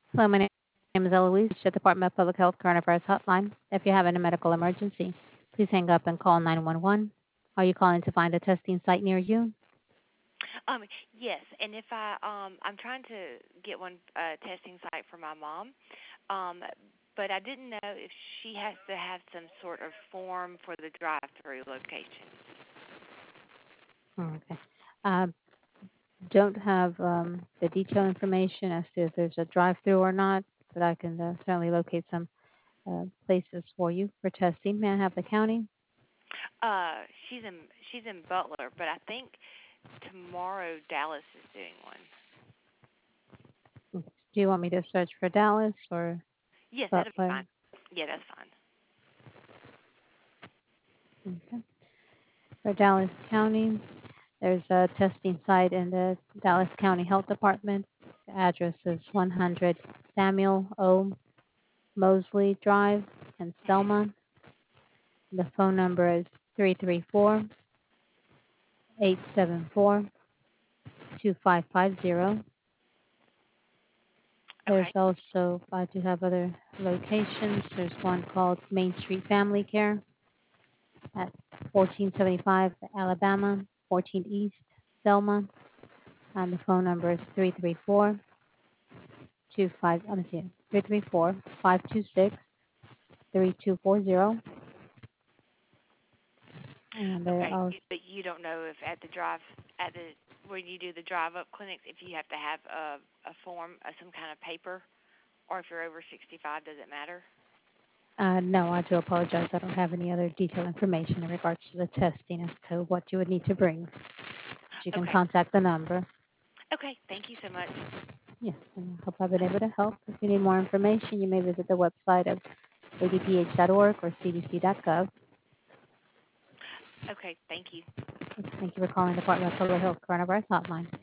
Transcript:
Hello, my name is Eloise, the Department of Public Health Coronavirus Hotline. If you're having a medical emergency, please hang up and call 911. Are you calling to find a testing site near you? Um, yes, and if I'm trying to get one testing site for my mom, um, but I didn't know if she has to have some sort of form for the drive-through location. Okay. Um, don't have the detailed information as to if there's a drive-through or not, but I can certainly locate some places for you for testing. May I have the county? She's in Butler, but I think tomorrow Dallas is doing one. Do you want me to search for Dallas or Yes, that'll be Butler? fine. Yeah, that's fine. Okay. For Dallas County, there's a testing site in the Dallas County Health Department. The address is 100 Samuel O. Mosley Drive in Mhm. Selma. The phone number is 334-874-2550. There's Okay. also, I do have other locations. There's one called Main Street Family Care at 1475 Alabama, 14 East, Selma. And the phone number is 334-25, let me see, 334-526-3240. And there Okay. are, But you don't know if at the when you do the drive up clinics if you have to have a form, some kind of paper, or if you're over 65, does it matter? no, I do apologize. I don't have any other detailed information in regards to the testing as to what you would need to bring. But you can Okay. contact the number. Okay. Thank you so much. Yes, and I hope I've been able to help. If you need more information, you may visit the website of adph.org or cdc.gov. Okay. Thank you. Thank you for calling the Department of Public Health Coronavirus Hotline.